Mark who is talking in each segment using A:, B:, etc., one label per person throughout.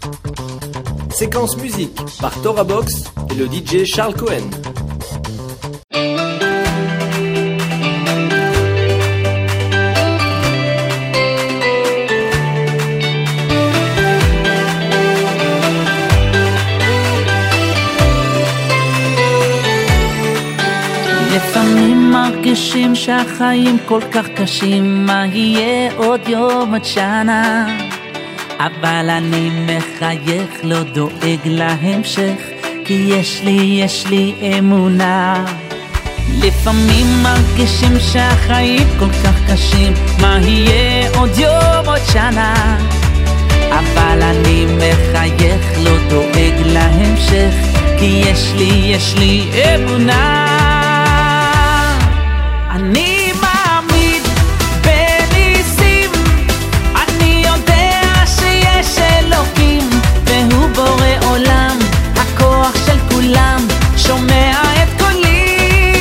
A: Séquence musique par Tora Box et le DJ Charles Cohen.
B: לפעמים מרגישים שהחיים כל כך קשים, מה יהיה עוד יום עד שנה? אבל אני מחייך, לא דואג להמשך, כי יש לי אמונה. לפעמים מרגישים שהחיים כל כך קשים, מה יהיה עוד יום עוד שנה? אבל אני מחייך, לא דואג להמשך, כי יש לי אמונה. אני מאמין בניסים, אני יודע שיש אלוקים, והוא בורא עולם, הכוח של כולם, שומע את קולי.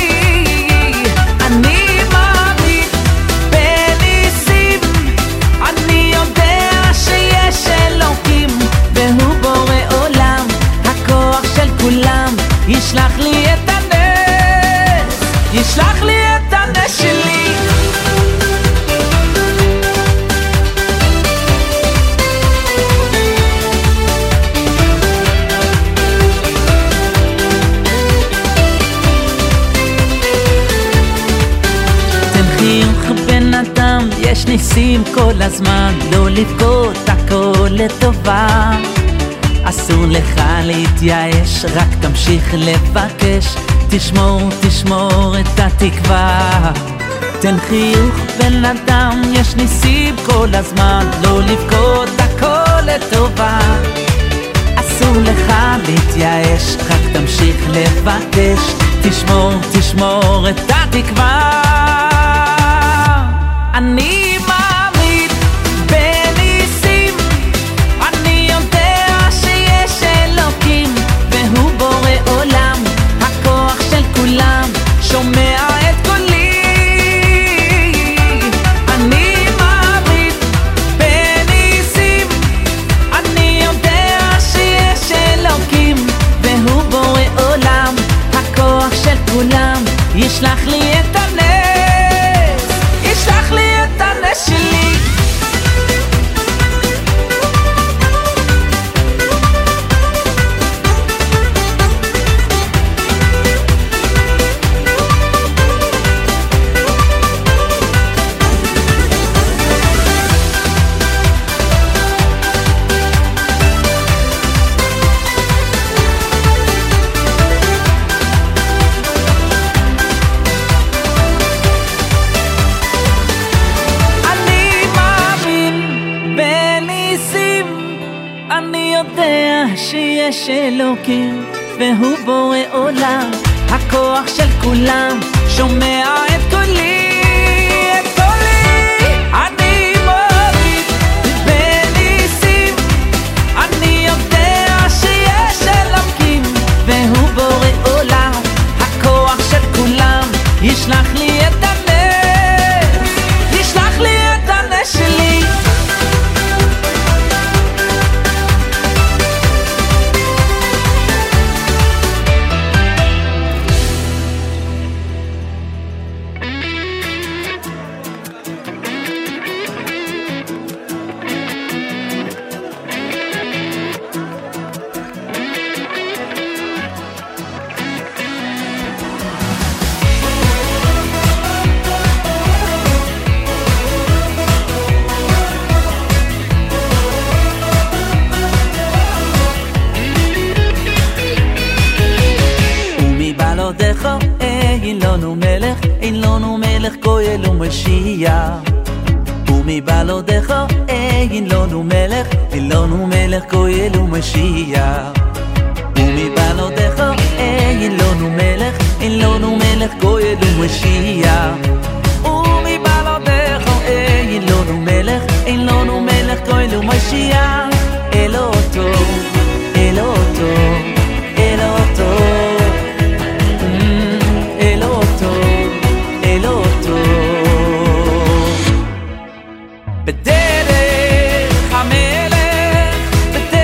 B: אני מאמין בניסים, אני יודע שיש אלוקים, והוא בורא עולם, הכוח של כולם, ישלח לי את הנס, ישלח לי את הנס שלי. תן חיוך בן אדם, יש ניסים כל הזמן, לא לבכות, הכל לטובה. אסור לך להתייאש, רק תמשיך לבקש, תשמור את התקווה. תן חיוך בן אדם, יש ניסים כל הזמן, לא לבכות, הכל לטובה. אסור לך להתייאש, רק תמשיך לבקש, תשמור את התקווה. אני מאמין בניסים, אני יודע שיש אלוקים, והוא בורא עולם, הכוח של כולם, שומע את קולי. אני מאמין בניסים, אני יודע שיש אלוקים, והוא בורא עולם, הכוח של כולם, ישלח לי את הנס, ישלח לי את הנס שלי. שיש אלוקים, והוא בורא עולם, הכוח של כולם, שומע את קולי, את קולי. אני מאמין בניסים, אני יודע שיש אלוקים, והוא בורא עולם, הכוח של כולם, ישלח לי את הנס, ישלח לי את הנס שלי. אין לנו מלך גואל ומשיח, ומבלעדיך אין לנו מלך גואל ומשיח. ומבלעדיך אין לנו מלך גואל ומשיח. ומבלעדיך אין לנו מלך גואל ומשיח. אלו טוב, אלו טוב, אלו טוב, אלו טוב, אלו טוב. בדרך המלך, בדרך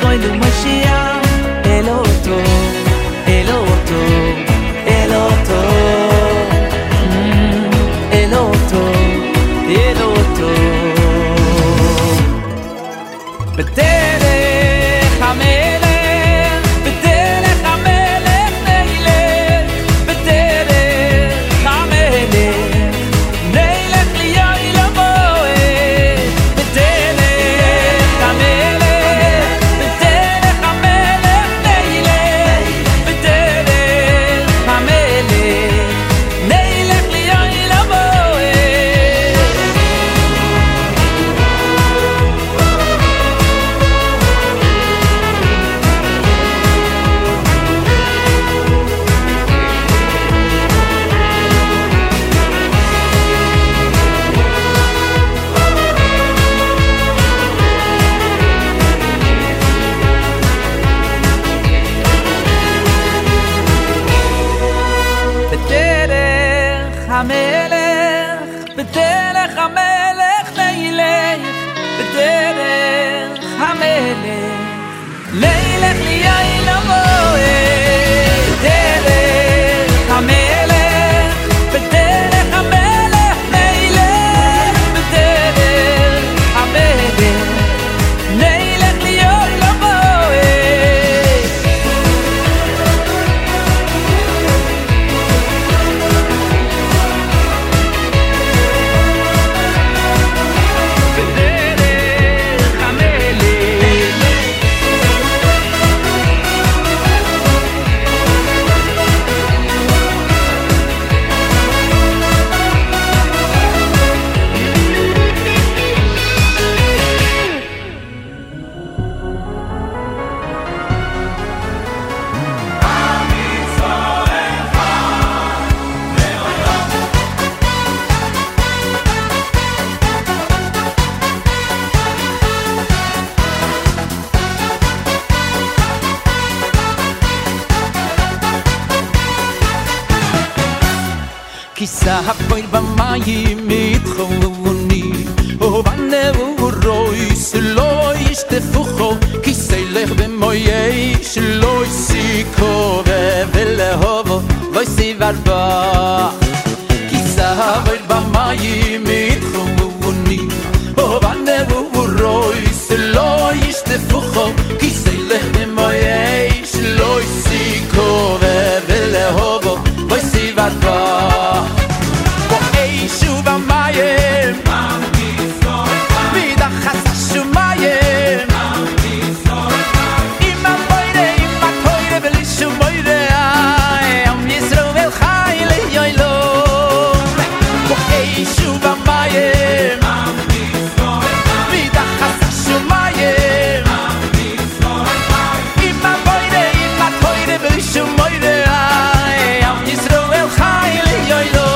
B: koilu Mashiach Eloto Eloto Eloto Eloto Eloto בדרך המלך בדרך המלך נלך בדרך המלך נלך ליאי למועד בדרך המלך בדרך המלך נלך בדרך המלך נלך ליאי למועד בדרך המלך בדרך המלך נלך בדרך המלך נלך ליין המועד בדרך המלך בדרך המלך נלך בדרך המלך נלך ליין המועד
C: כיסה הפועל במים מתחוני ובנה ורוי שלא ישטפוחו כיסי לך במויי שלא יסיקו ולהובו לא יסיבר בה כיסה הפועל במים מתחוני ובנה ורוי שלא ישטפוחו כיסי לך במויי שלא יסיקו ולהובו לא יסיבר בה שוב המים מדחס השומיים עם הבוירה עם התוירה בלי שום בוירה עם ישראל חי ליילו שוב המים מדחס השומיים עם הבוירה עם התוירה בלי שום בוירה עם ישראל חי ליילו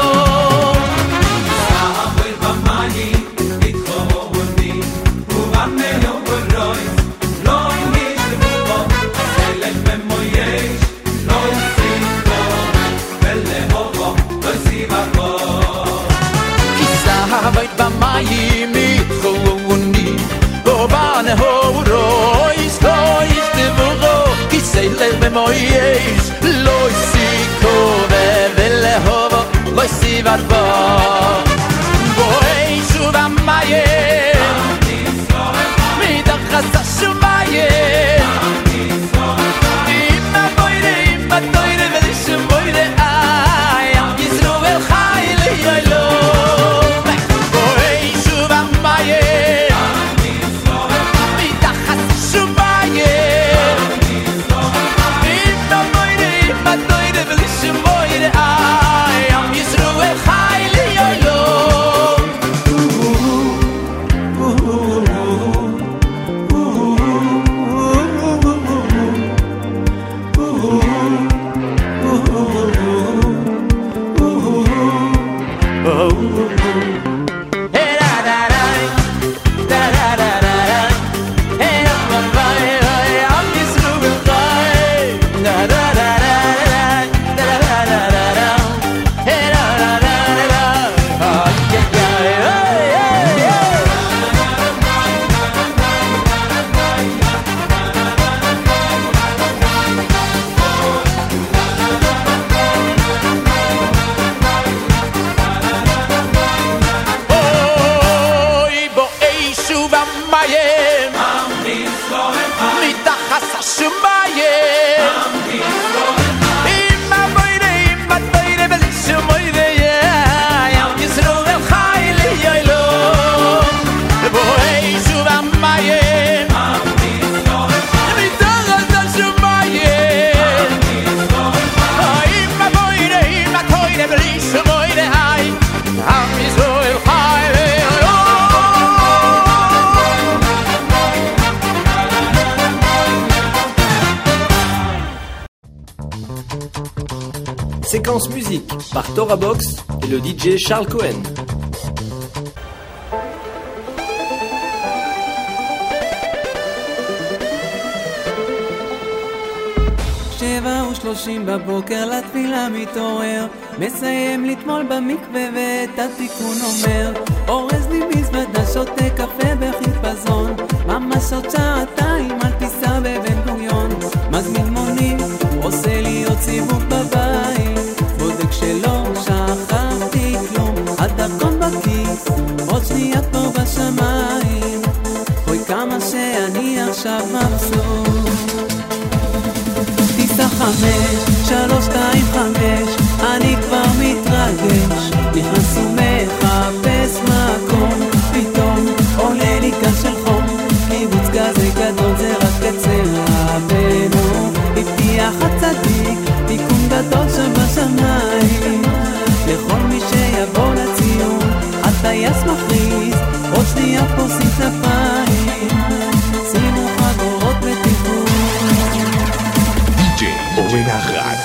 C: Arbeit beim Mai mit Khoni Oban horois lois de voro Kisele be moyes lois siko vele hovo lois sivarba Boy shuva maye mit a khasashu maye Imma toire vele shmoire ay am Yisroel khayli yolo
A: Séquence musique par Torah Box et le DJ Charles Cohen.
B: שבע ושלושים בבוקר לתפילה מתעורר, מסיים לטמול במקווה ואת התיקון אומר, אורז לי מזוודה שותה קפה בחיפזון, ממש עוד שעתיים על טיסה בבן גוריון, מזמין מונית, עושה לי עוד סיבוב בבית, בודק שלא שכחתי כלום, הדרכון בכיס, עוד שנייה פה בשמיים, אוי כמה שאני עכשיו מבסוט. טיסה 5-3-2-5, אני כבר מתרגש, נכנס ומחפש מקום, פתאום עולה לי גל של חום, קיבוץ כזה גדול זה רק קצה רבנו, הבטיח הצדיק, תיקון גדול שם בשמיים, לכל מי שיבוא לציון, הטייס מכריז, עוד שנייה פורסים כנפיים, שימו חגורות בטיפול.
D: אורן החד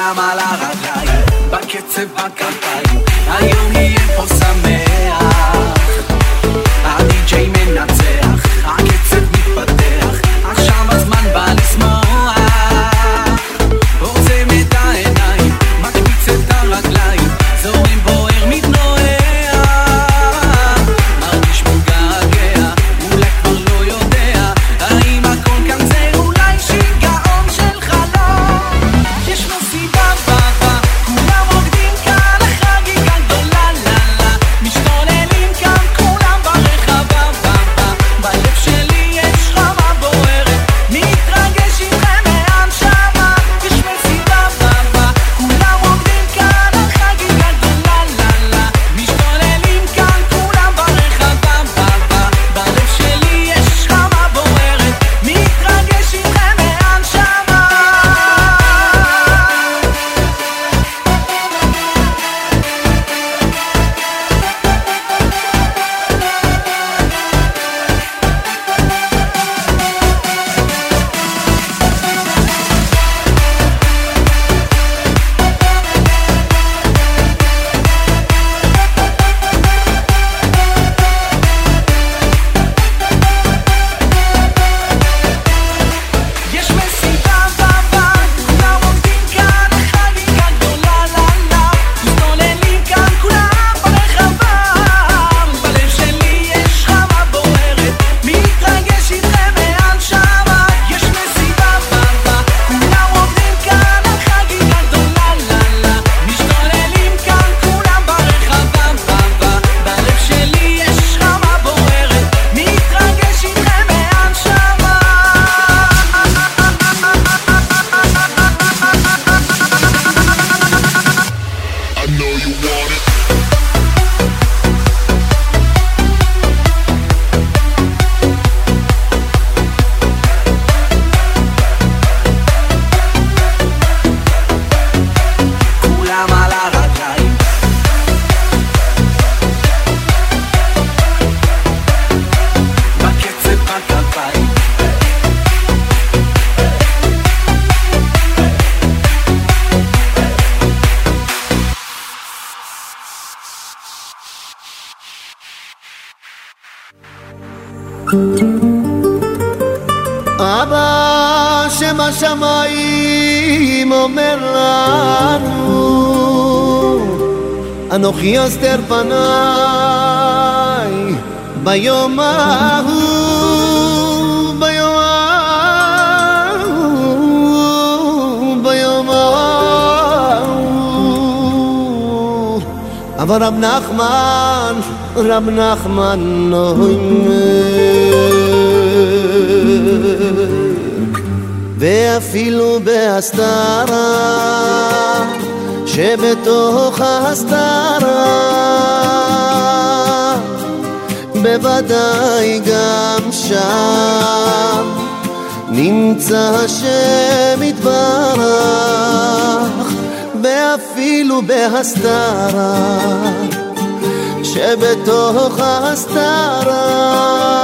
C: כולם על הרגליים, בקצב בכפיים, היום יהיה פה שמח. הדי-ג'יי מנצח, הקצב מתפתח, עכשיו הזמן בא לשמוח. עוצם את העיניים, מקפיץ את הרגליים, זורם בוער מתנועע, מרגיש מתגעגע, אולי כבר לא יודע, האם הכל כאן זה אולי שיגעון של חלום. יש מסיבה בבה, כולם רוקדים כאן, החגיגה גדולה לה לה, משתוללים כאן כולם ברחבה בבה, בלב שלי יש רמה בוערת, מתרגש איתכם מהנשמה. יש מסיבה בבה, כולם רוקדים כאן, החגיגה גדולה לה לה, משתוללים כאן כולם ברחבה בבה, בלב שלי יש רמה בוערת, מתרגש איתכם מהנשמה. יש מסיבה בבה, כולם עומדים כאן, החגיגה גדולה לה לה, משתוללים כאן כולם ברחבה, בלב שלי יש חמה בוערת, מתרגש איתכם מהנשמה. יש מסיבה בבה, כולם עומדים כאן, החגיגה גדולה לה לה, משתוללים כאן כולם ברחבה בבה, בלב שלי יש חמה בוערת, מתרגש איתכם מהנשמה.
D: I know you want it.
C: כולם על הרגליים, בקצב בכפיים,
E: אבא שבשמיים אומר לנו, אנוכי אסתר פניי ביום ההוא, ביום ההוא, ביום ההוא. אבל רב נחמן ואפילו בהסתרה, שבתוך ההסתרה, בוודאי גם שם נמצא השם יתברך. ואפילו בהסתרה, שבתוך ההסתרה,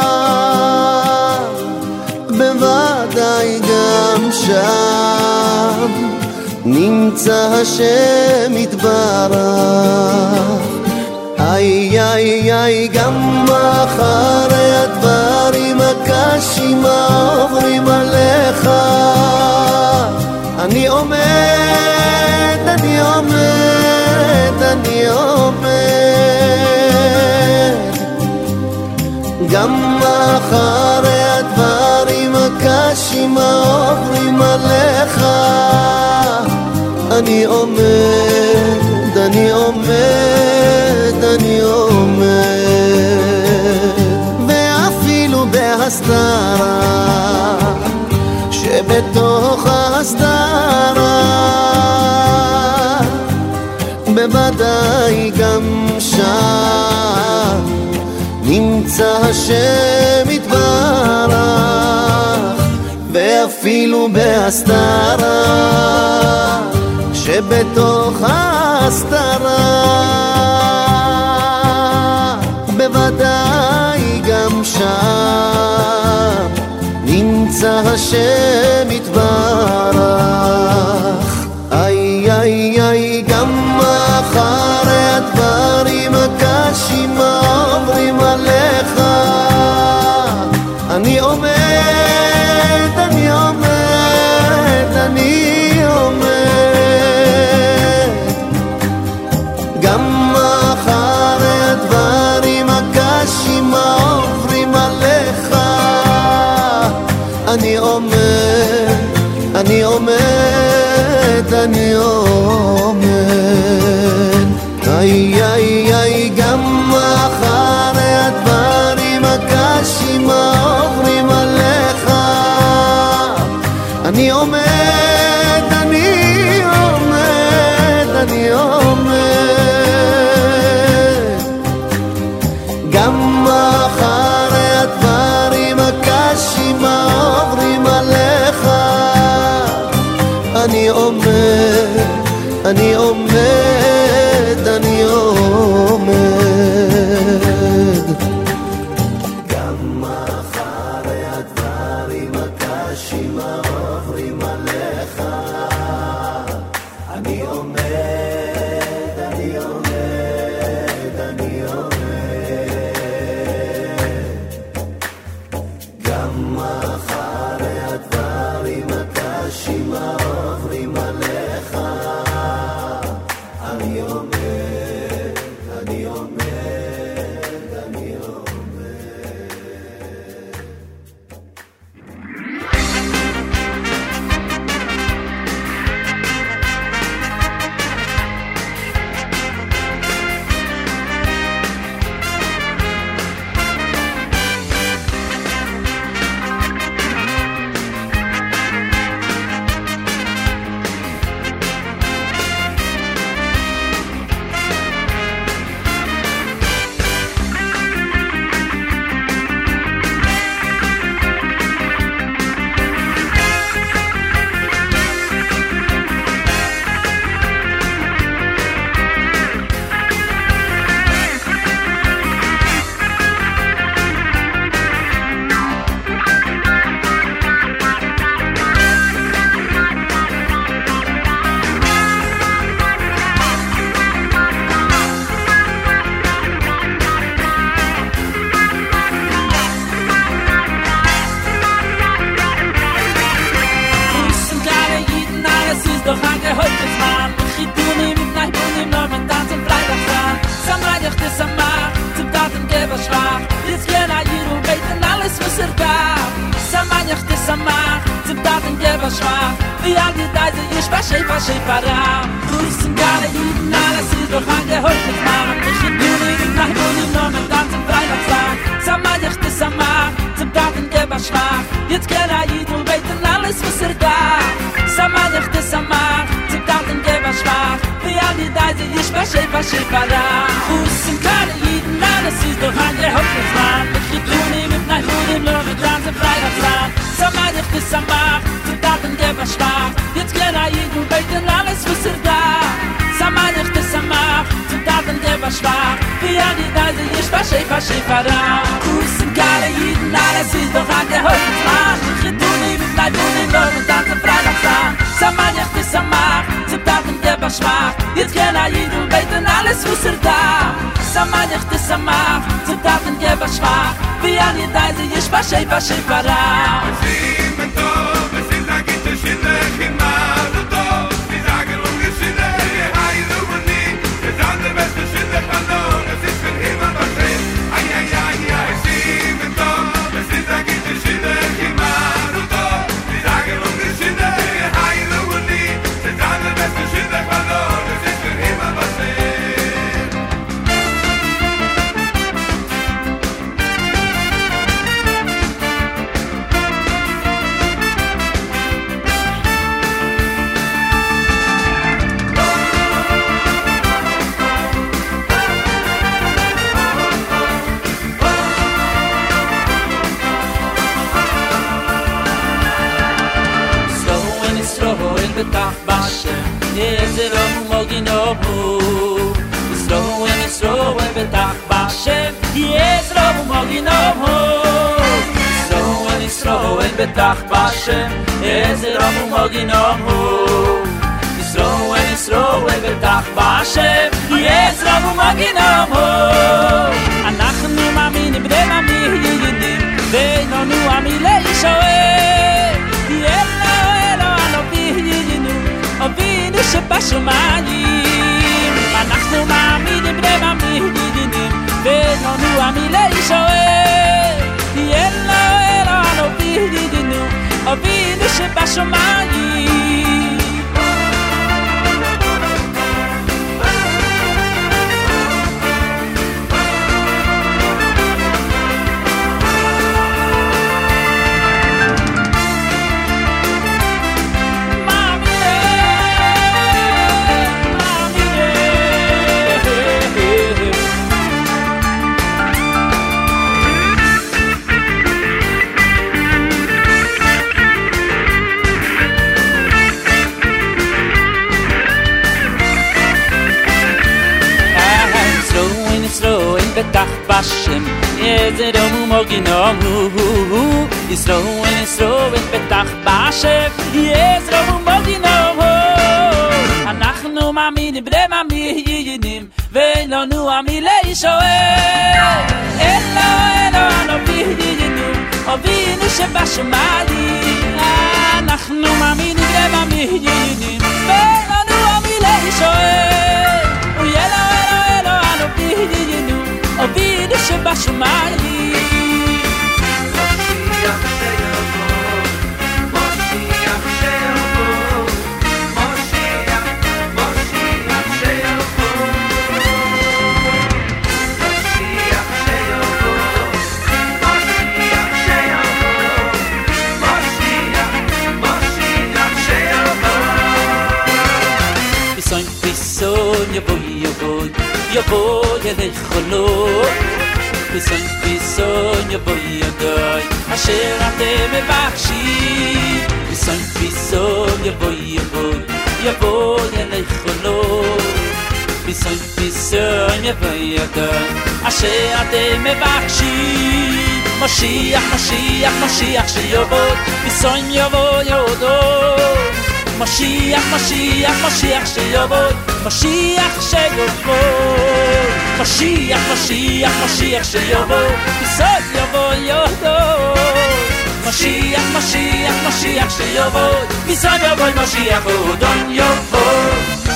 E: בוודאי גם שם נמצא השם יתברך. איי איי איי, גם אחרי הדברים הקשים העוברים עליך, אני עומד, אני עומד, אני עומד. גם אחרי הדברים הקשים העוברים עליך, אני עומד, אני עומד, אני עומד. ואפילו בהסתרה, שבתוך ההסתרה, בוודאי גם שם נמצא השם יתברך. ואפילו בהסתרה, שבתוך ההסתרה, בוודאי גם שם נמצא השם יתברך. איי אני עומד, אני עומד. איי איי איי, גם אחרי הדברים הקשים העוברים עליך, אני עומד, אני עומד, אני עומד. גם אחרי הדברים הקשים העוברים עליך, אני עומד, אני עומד, אני עומד. גם אחרי הדברים הקשים העוברים עליך, אני עומד, אני עומד, אני עומד. גם אחרי הדברים הקשים העוברים עליך, אני עומד, אני עומד, אני עומד.
B: אנחנו מאמינים במאמינים ונונו המילי שואל יהיה לו אלוהינו אבינו שבשמיים יזרום ומוגינום ישרו ופתח בשם יזרום ומוגינום אנחנו מאמינים בני מאמינים ואין לנו המילי שואל אלו אבינו אבינו שבשמיים אנחנו מאמינים בני מאמינים ואין לנו המילי שואל אלו אבינו אבינו שבשמיים יבוא ילך חולות פיסון יבוא ידוי אשר אתם מבקשים פיסון יבוא ילך חולות פיסון יבוא ידוי אשר אתם מבקשים משיח שיבוא פיסון יבוא ידוי משיח שיבוא משיח שיבוא משיח שיבוא פיסון יבוא יודו משיח שיבוא פיסון יבוא משיח אודון יבוא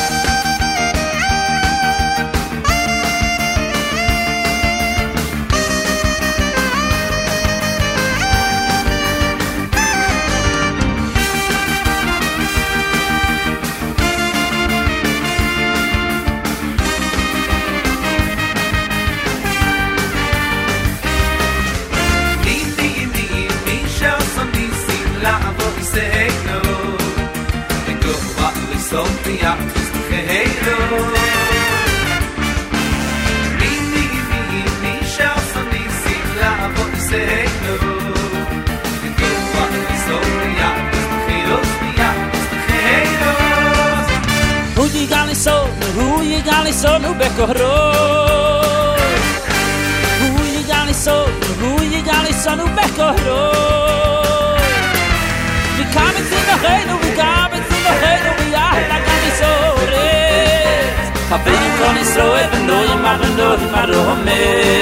B: הוא יגע ליסונו בקורות הוא יגע ליסונו בקורות וקמת זינוכנו ויחד גם ליסורת חברים כל ישראל ונועים הרומם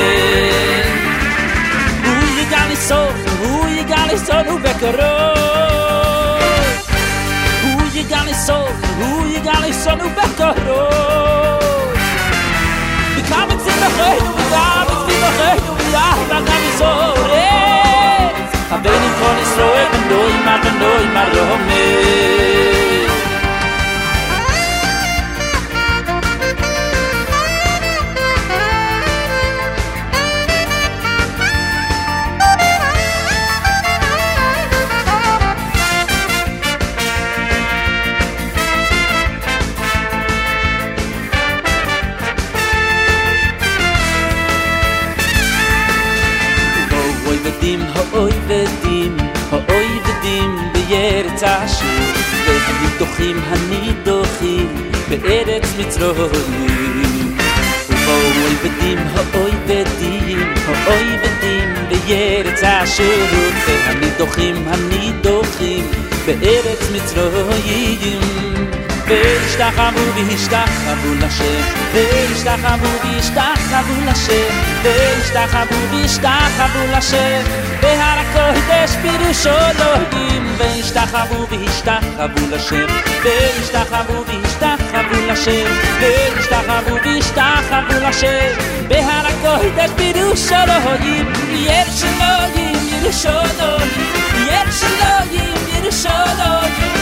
B: הוא יגע ליסונו בקורות הוא יגע ליסונו בקורות וקמת זינוכנו ויחד גם ליסורת חברים כל ישראל ונועים הרומם הויבדים בארץ אשור והנידוחים בארץ מצרים הויבדים בארץ אשור והנידוחים בארץ מצרים והשתחוו לשם בהר הקודש פירושו אלוהים והשתחוו לשם בהר הקודש פירושו אלוהים ירושלים